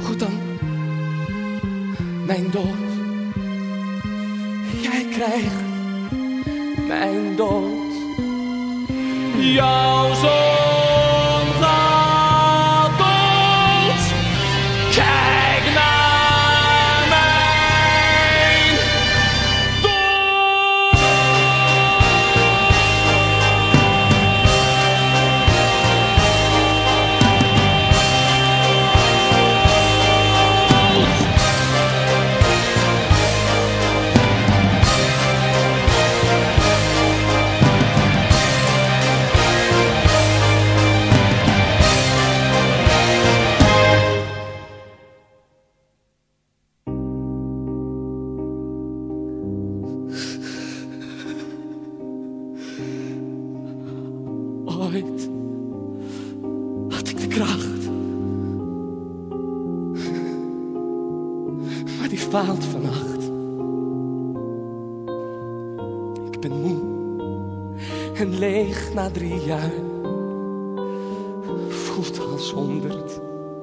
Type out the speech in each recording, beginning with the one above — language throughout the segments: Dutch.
Goed dan, mijn dood. Jij krijgt mijn dood. Jouw zoon gaat dood. Kijk naar mijn dood. Ooit had ik de kracht, maar die faalt vannacht. Ik ben moe en leeg na 3 jaar, voelt als 100.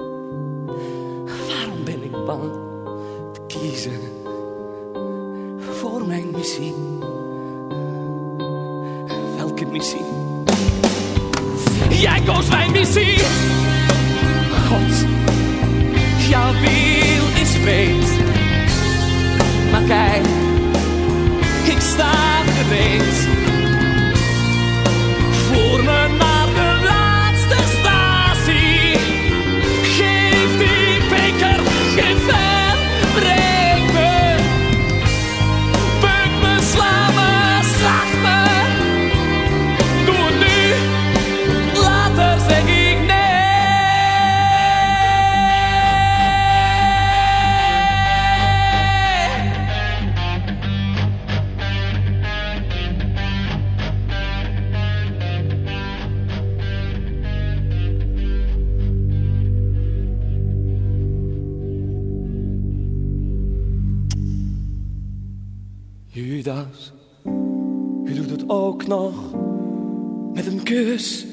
Waarom ben ik bang te kiezen voor mijn missie? Welke missie? Jij koos mijn missie. God, jouw wil is breed. Maar kijk, ik sta gereed. Voer me naar de laatste statie. Geef die beker, geef ver, breek me. Buk me, sla me, zacht me. Doe het nu. Later zeg ik nee. Judas, u doet het ook nog met een kus.